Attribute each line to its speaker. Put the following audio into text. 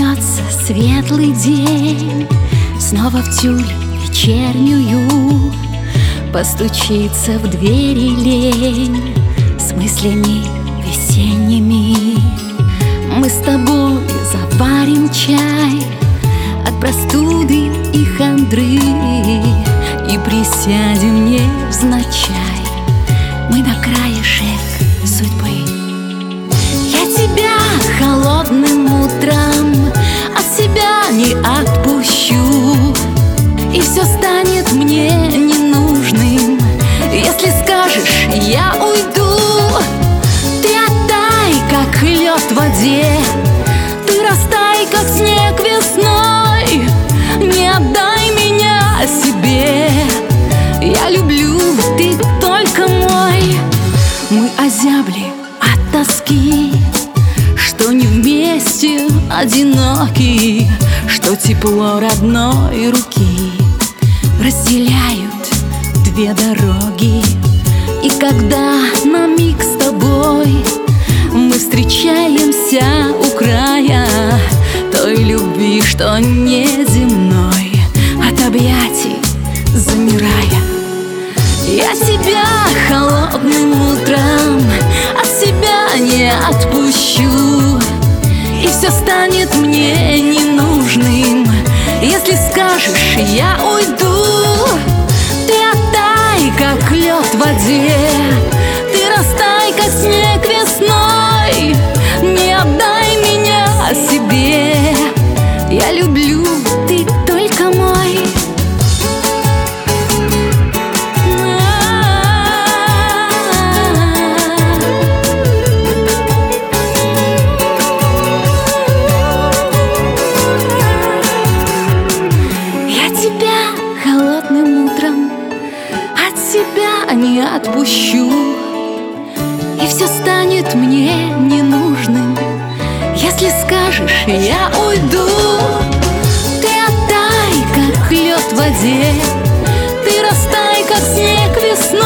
Speaker 1: вернется светлый день, снова в тюль вечернюю постучится в двери лень с мыслями весенними. Мы с тобой заварим чай от простуды и хандры и присядем невзначай мы на краешек судьбы. Я тебя холодным утром от себя не отпущу, и все станет мне ненужным, если скажешь «я уйду». Ты оттай, как лед в воде, ты растай, как снег весной, не отдай меня себе. Я люблю, ты только мой. Мы озябли от тоски, что не вместе одиноки, что тепло родной руки разделяют две дороги. И когда на миг с тобой мы встречаемся у края той любви, что неземной, от объятий замирая, я тебя холодным утром от себя не отпущу, и все станет мне ненужным, если скажешь «я уйду». Ты оттай, как лед в воде, ты растай, как снег весной, не отдай меня себе. Я люблю, ты только мой. Холодным утром от себя не отпущу, и все станет мне ненужным, если скажешь «я уйду». Ты оттай, как лед в воде, ты растай, как снег весной,